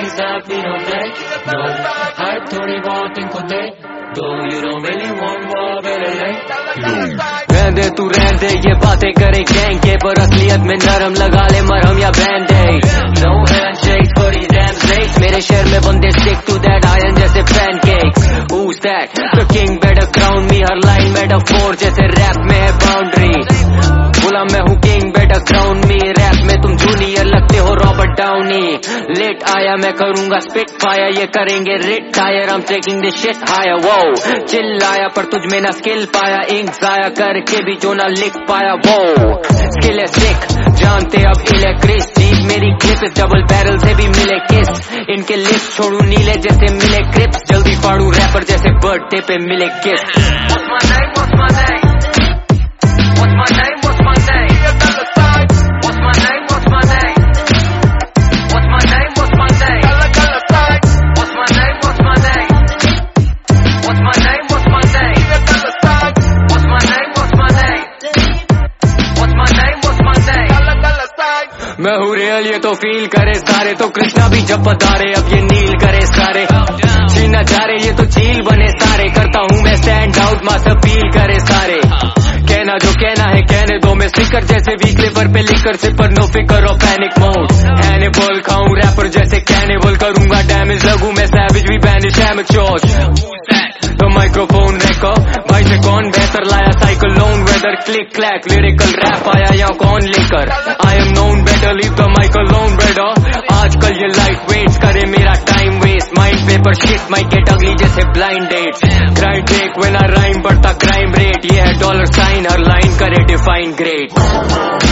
things that we don't take. No, hype थोड़ी बहुत इनको दे दो. You don't really want war, better late. रहने तू रहने ये बातें करे गैंग के, पर असलियत में नरम लगा ले मरहम या bandage. No handshakes for these damn snakes. मेरे शहर में बंदे stick to that iron जैसे pancakes. Who's that? The king better crown me. Her line metaphor जैसे rap में है boundary. बोला मैं हूँ king better crown me. Rap में तुम जूनियर लगते हो रॉबर्ट डाउनी. लेट आया मैं करूँगा स्पिट फायर, ये करेंगे retire. I'm taking this shit higher. Wow चिल्लाया पर तुझ में ना स्किल पाया. इंक जाया करके भी जो ना लिख पाया. वो स्किल है सिक जानते अब इलेक्ट्रिस. जीत मेरी क्लिप डबल बैरल से भी मिले किस. इनके लिस्ट छोड़ू नीले जैसे मिले क्रिप्स. जल्दी फाड़ू रैपर जैसे बर्थडे पे मिले gift. What's my name? What's my name? What's my name? What's my name? What's my name? What's my name? What's my name? What's my name? What's my name? What's my name? What's my name? What's my name? What's my name? What's my name? What's my name? What's my name? मैं हूँ real ये तो feel करे सारे. तो कृष्णा भी जब बता रहे अब ये नील करे सारे. छीना जा रहे ये तो झील बने सारे. करता हूँ मैं स्टैंड आउट मास अपील करे सारे. कहना जो कहना है कहने दो. मैं स्टिकर जैसे वीक लेवर पे लिकर से पर नो फिकर और पैनिक मोड. हैनिबल खाऊं रैपर जैसे कैनिबल. करूंगा डैमेज लगूं मैं सैविज भी बैनिश एमेच्योर्स. तो माइक्रोफोन रेको भाई से कौन बेहतर लाया cyclone weather. Click clack lyrical rap आया या कौन लेकर. I am known better leave the mic alone better. आजकल ये लाइट वेट्स करे मेरा time waste. Mind paper shit mic get ugly जैसे blind dates. Crime take when I rhyme बढ़ता क्राइम रेट. ये है डॉलर साइन हर लाइन करे डिफाइन ग्रेट.